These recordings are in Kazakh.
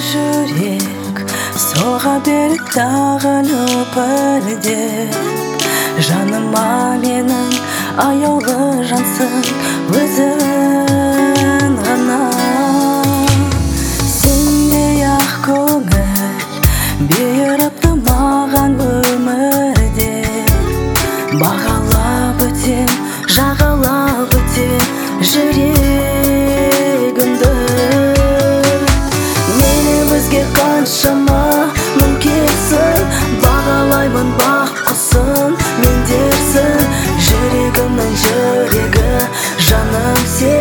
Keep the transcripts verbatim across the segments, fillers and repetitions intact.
жүрек соға беріп тағынып ірдеп, жаныма менің аяулы жансың өзің ғана. Сендей ақ көңіл беріпті маған өмірде, бағалап өтем, жағалап өтем жүрегімді. Мені өзге қаншама мұң кетсін, бағалаймын бақ құсын, мен дерсің жүрегімнің жүрегі, жаным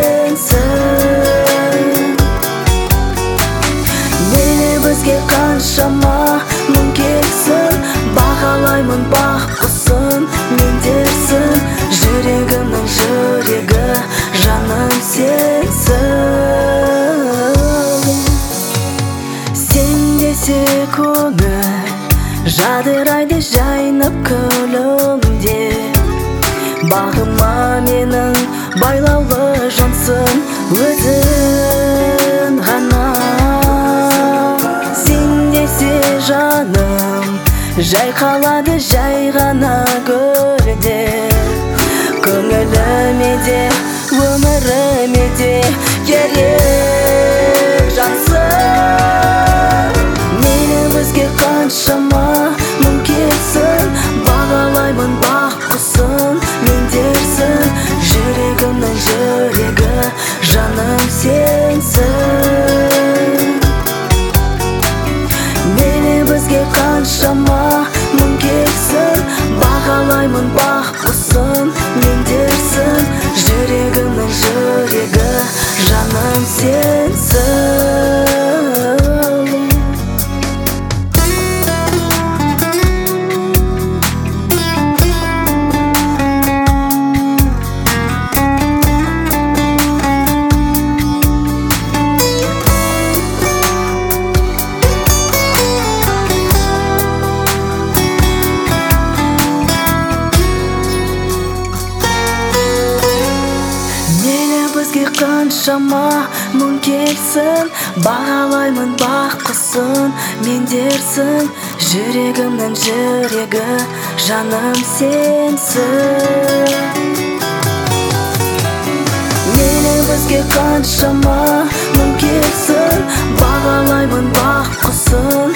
сенсің. Мені өзге қаншама мұң кетсін, бағалаймын бақ құсын, мен дерсің жүрегімнің жүрегі, жаным сенсің. Сен десе көңіл жадырайды жайнап күлімде, бағыма менің байлаулы жансың өзің ғана. Сен десе жаным жайқалады жай ғана көрде, көңіліме де өміріме де керек жансың. Мені өзге қаншама мұң кетсін, бағалаймын бақ құсын, мен дерсің жүрегімнің жүрегі, жаным сенсің. Мені өзге қаншама мұң кетсін, бағалаймын бақ құсын, мен дерсің жүрегімнің жүрегі, жаным сенсің. Қаншама мұң кетсін, бағалаймын бақ құсын, мен дерсің жүрегімнің жүрегі, жаным сенсің. Мені өзге қаншама мұң кетсін, бағалаймын бақ құсын,